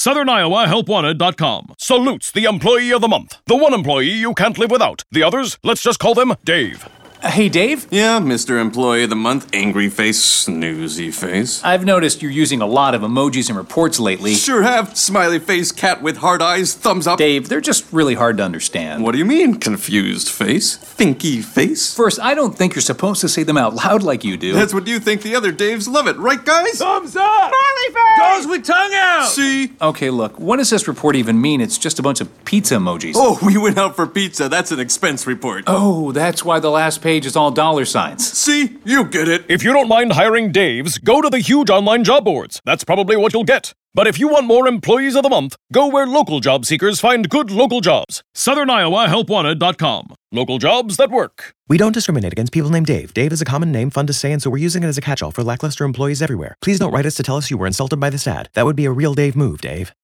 Southern Iowa HelpWanted.com salutes the Employee of the Month. The one employee you can't live without. The others, let's just call them Dave. Hey, Dave? Yeah, Mr. Employee of the Month, angry face, snoozy face. I've noticed you're using a lot of emojis in reports lately. Sure have. Smiley face, cat with hard eyes, thumbs up. Dave, they're just really hard to understand. What do you mean, confused face? Thinky face? First, I don't think you're supposed to say them out loud like you do. That's what you think. The other Daves love it, right, guys? Thumbs up! Smiley face! Goes with tongue out! See? Okay, look, what does this report even mean? It's just a bunch of pizza emojis. Oh, we went out for pizza. That's an expense report. Oh, that's why the last page is all dollar signs. See? You get it. If you don't mind hiring Daves, go to the huge online job boards. That's probably what you'll get. But if you want more Employees of the Month, go where local job seekers find good local jobs. Southern Iowa HelpWanted.com. Local jobs that work. We don't discriminate against people named Dave. Dave is a common name, fun to say, and so we're using it as a catch-all for lackluster employees everywhere. Please don't write us to tell us you were insulted by this ad. That would be a real Dave move, Dave.